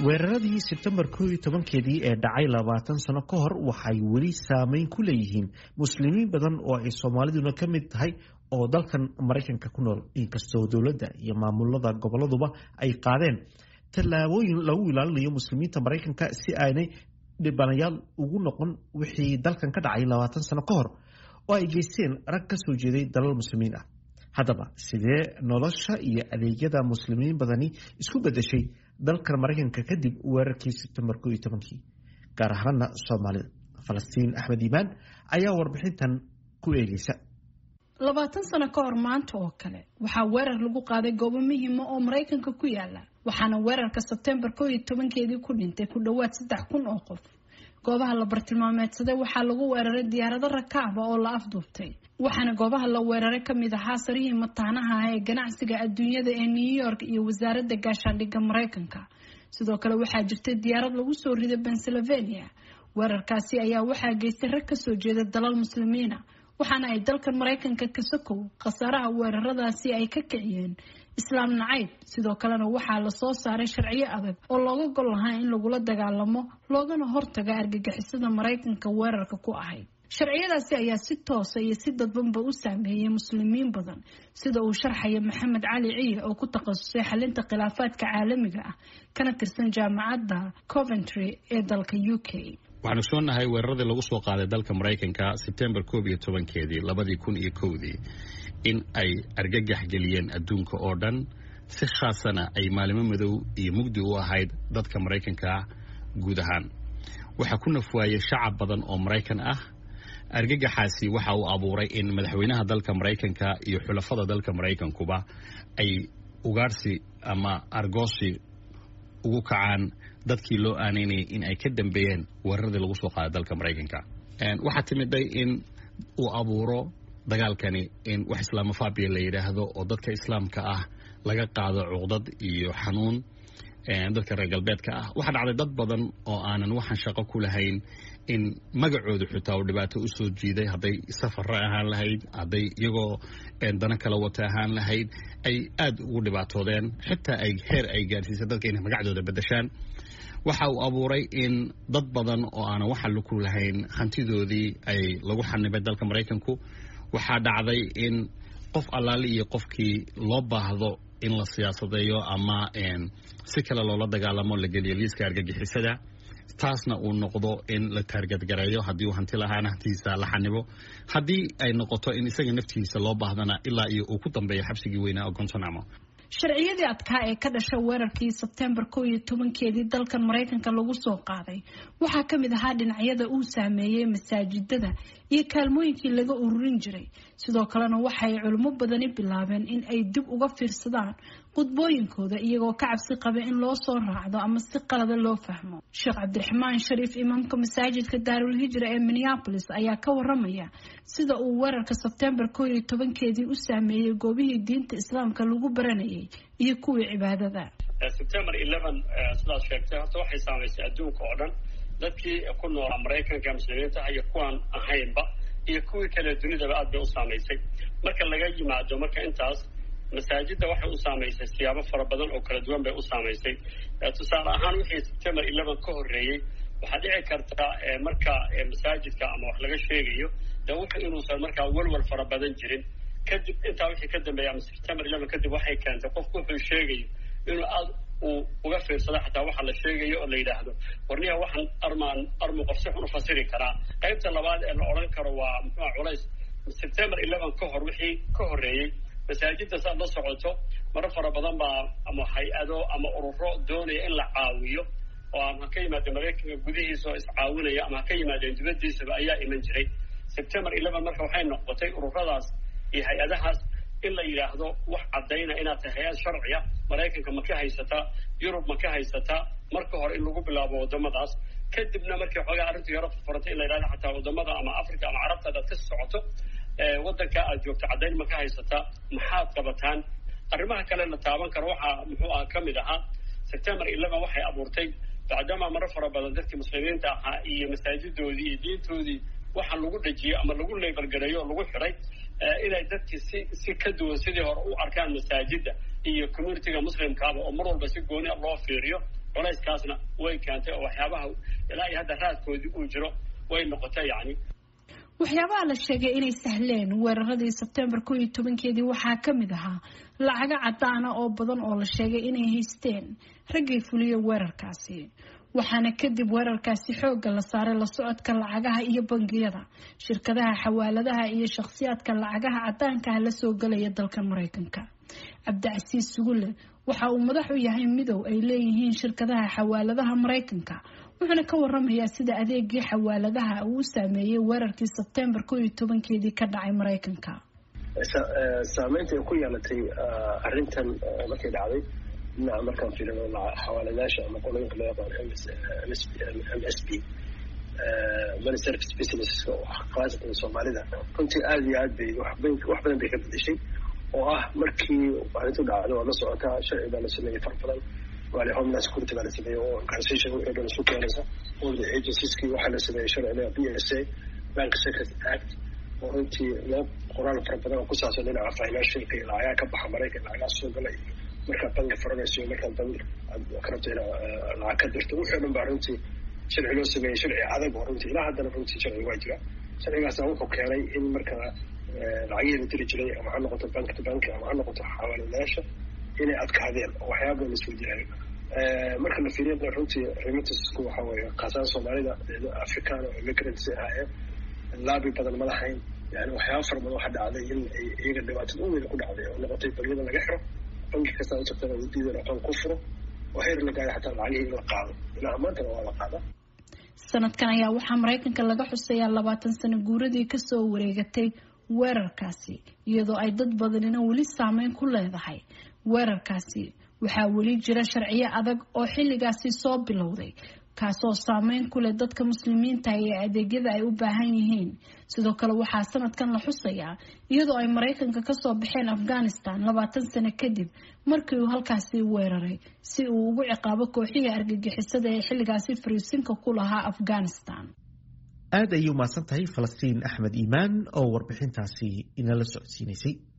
weeraradii September 11keedii ee dhacay 20 sano ka hor waxay weli saameyn ku leeyihiin muslimiin badan oo ay Soomaaliduna ka mid tahay oo dalkan Mareykanka ku nool inkastoo dawladda iyo maamulada goboladuba ay qaadeen tallaabooyin lagu ilaalinayo muslimiinta Mareykanka si aanay dhibanayaal ugu noqon wixii dalkan ka dhacay 20 sano ka hor oo ay geysteen rag ka soo jeeday dalal muslimiin ah. haddaba sidee nolosha iyo adeegyada muslimiin badani isku bedeshay dalka Mareykanka kadib weerarkii September 11 gaar ahaan Soomaalida? Falastiin Axmed Iimaan ayaa warbixintan ku eegaysa. 20 sano ka hor maanta oo kale waxaa weerar lagu qaaday goobo muhiim ah oo Mareykanka ku yaala, waxaana weerarka September 11keedii ku dhintay ku dhawaad 3,000 oo qof. goobaha la bartilmaameedsaday waxaa lagu weeraray diyaarado rakaab ah oo la afduubtay, waxaana goobaha la weeraray ka mid ahaa sarihii mataanaha ah ee ganacsiga adduunyada ee New York iyo wasaaradda gaashaandhigga Mareykanka. sidoo kale waxaa jirtay diyaarad lagu soo riday Pennsylvania. weerarkaasi ayaa waxaa geystay rag ka soo jeeda dalal muslimiin ah, waxaana ay dalkan Mareykanka ka sokow khasaaraha weeraradaasi ay ka kiciyeen islaam nacayb. sidoo kalena waxaa la soo saaray sharciyo adag oo looga gol lahaa in lagula dagaalamo loogana hortago argagixisada Mareykanka weerarka ku ahayd. sharciyadaasi ayaa si toos ah iyo si dadbanba u saameeyay muslimiin badan, sida uu sharxaya Maxamed Cali Ciye oo ku takhasusay xalinta khilaafaadka caalamiga ah kana tirsan jaamacadda Coventry ee dalka UK. waxaanu soonahay weeraradii lagu soo qaaday dalka Mareykanka September 11keedii 2001 in ay argagax geliyeen adduunka oo dhan, si khaasana ay maalimo madow iyo mugdi u ahayd dadka Mareykanka guud ahaan. waxa ku nafwaayay shacab badan oo Mareykan ah. argagaxaasi waxa uu abuuray in madaxweynaha dalka Mareykanka iyo xulafada dalka Mareykankuba ay ugaarsi ama argoosi ugu kacaan dadkii loo aaneynayay in ay ka dambeeyeen weeraradii lagu soo qaaday dalka Mareykanka. waxa timiday in uu abuuro dagaalkani in wax islaamofobia la yiraahdo oo dadka islaamka ah laga qaado cuqdad iyo xanuun dadka reer galbeedka ah. waxa dhacday dad badan oo aanan waxan shaqo ku lahayn in magacoodu xitaa uu dhibaato u soo jiiday, hadday safar ahaan lahayd, hadday iyagoo dana kala wata ahaan lahayd, ay aad ugu dhibaatoodeen, xitaa ay heer ay gaarsiisay dadka inay magacdooda bedeshaan. waxa uu abuuray in dad badan oo aanan waxan ku lahayn hantidoodii ay lagu xanibay dalka Mareykanku. waxaa dhacday in qof allaali iyo qofkii loo baahdo in la siyaasadeeyo ama si kale loola dagaalamo la geliyo liiska argagixisada, taasna uu noqdo in la taarget gareeyo haddii uu hanti lahaana hantiisa la xanibo, haddii ay noqoto in isaga naftiisa loo baahdana ilaa iyo uu ku dambeeyo xabsigii weynaa oo Guantanamo. sharciyadii adkaa ee ka dhashay weerarkii September 11keedii dalkan Mareykanka lagu soo qaaday waxaa ka mid ahaa dhinacyada uu saameeyay masaajidada iyo kaalmooyinkii laga ururin jiray. sidoo kalena waxay culimo badani bilaabeen in ay dib uga fiirsadaan qudbooyinkooda iyagoo ka cabsi qaba in loo soo raacdo ama si qalad loo fahmo. Sheekh Cabdiraxmaan Shariif, imaamka masaajidka Daarul Hijra ee Minneapolis, ayaa ka waramaya sida uu weerarka September 11keedii u saameeyay goobihii diinta islaamka lagu baranayay iyo kuwii cibaadada. September 11 sidaas sheegtay horta waxay saameysay adduunka oo dhan, dadkii ku nool Mareykanka muslimiinta iyo kuwan ahaynba iyo kuwii kale dunidaba aad bay u saameysay. marka laga yimaado marka intaas masaajidda waxay u saameysay siyaabo fara badan oo kala duwan bay u saameysay. tusaale ahaan wixii September 11 ka horreeyay waxaa dhici karta marka masaajidka ama wax laga sheegayo de wuxuu inuusan markaa walwal fara badan jirin. kadib intaa wixii ka dambeeya September 11 kadib waxay keentay qofku wuxuu sheegayo inuu aad uga fiirsado xataa waxa la sheegayo oo la yiraahdo warniya waxaan armu qof si xun u fasiri karaa. qaybta labaad ee la oran karo waa muxuu culays September 11 ka hor wixii ka horreeyay masaajidda saad la socoto mar fara badan baa ama hay-ado ama ururo doonaya in la caawiyo oo ama ka yimaado Mareykanka gudihiisa oo iscaawinaya ama ka yimaadeen dibadiisaba ayaa iman jiray. September 11 marka waxay noqotay ururadaas iyo hay-adahaas in la yiraahdo wax cadayna inaad tahay hay'ad sharciya Mareykanka ma ka haysata, Yurub ma ka haysata, marka hore in lagu bilaabo wadamadaas. kadibna markii xogaa arrintu yaro furantay in la yiraahdo xataa wadamada ama Afrika ama Carabta dad ka socoto wadanka aad joogto cadayn ma ka haysata, maxaad qabataan. arrimaha kale la taaban karo waxa muxuu ka mid ahaa September 11 waxay abuurtay bacdama mar fara badan dadkii muslimiinta ahaa iyo masaajidoodii iyo diintoodii waxa lagu dhajiyay ama lagu leebel gareeyo lagu xiray inay dadkii si ka duwan sidii hore u arkaan masaajidda iyo community-ga muslimka oo mar walba si gooni loo fiiriyo culayskaasna way keentay oo waxyaabaha ilaa iyo hadda raadkoodii uu jiro way noqotay yacni. waxyaabaha la sheegay inay sahleen weeraradii Sebtembar 11 waxaa ka mid ahaa lacaga cadaan ah oo badan oo la sheegay inay haysteen raggii fuliyay weerarkaasi, waxaana kadib weerarkaasi xoogga la saaray la socodka lacagaha iyo bangiyada, shirkadaha xawaaladaha iyo shakhsiyaadka lacagaha cadaanka ah la soo galaya dalka Mareykanka. Cabdicasiis Sugulle waxa uu madax u yahay midow ay leeyihiin shirkadaha xawaaladaha Mareykanka, wuxuuna ka waramayaa sida adeegii xawaaladaha uu saameeyay weerarkii Sebtembar 11 ka dhacay Mareykanka. saameynta ay ku yeelatay arrintan markay dhacday dhinaca markaan fiirino xawaaladaasha ama qolooyinka loo yaqaan MSP money service businesses oo qaasatan Soomaalida runtii aad iyo aad bay wax badan bay ka bedeshay oo ah markii arrintu dhacdo waa la socotaa sharci baa la sameeyey far badan waa homeland security baa la sameeyey oo organization wixii dhan isu keenaysa all the agencies-kii waxaa la sameeyey sharciga BSA Bank Secrecy Act oo runtii loo qoraal fara badan oo ku saabsan dhinaca financialka iyo lacagaha ka baxa Mareykanka lacagaha soo gala iyo markaad bangi furanayso iyo markaad bangi aad ka rabto inaad lacag ka dirto wixii dhan baa runtii sharci loo sameeyey sharci adag oo runtii ilaa haddana runtii sharci waa jira. sharcigaasna wuxuu keenay in marka lacagihii la diri jiray ama ha noqoto bank to bank ama ha noqoto xawaaladaasha inay adkaadeen oo waxyaaba la isku jiray. marka la fiiriyana runtii remittanceku waxa weeye qaasaan Soomaalida Afrikaan oo immigrants ahaayeen laabi badan ma lahayn, yani waxyaaba fara badan waxaa dhacday in ay iyaga dhibaatada u weyn ku dhacday oo noqotay bangiyada laga xiro, bangi kasta u tagtana uu diiday aqoon ku furo oo heer la gaaray xataa lacagihii la qaado ilaa maantana waa la qaadaa. sanadkan ayaa waxaa Mareykanka laga xusayaa 20 sano guuradii ka soo wareegatay weerarkaasi, iyadoo ay dad badanina weli saameyn ku leedahay weerarkaasi. waxaa weli jira sharciyo adag oo xilligaasi soo bilowday kaasoo saameyn ku leh dadka muslimiinta ee adeegyada ay u baahan yihiin. sidoo kale waxaa sanadkan la xusayaa iyadoo ay Mareykanka ka soo baxeen Afghanistan 20 sano kadib markii uu halkaasi weeraray si uu ugu ciqaabo kooxihii argagixisada ee xilligaasi fariisinka ku lahaa Afghanistan. aad ayuu mahadsan tahay Falastiin Axmed Iimaan oo warbixintaasi inala socodsiinaysay.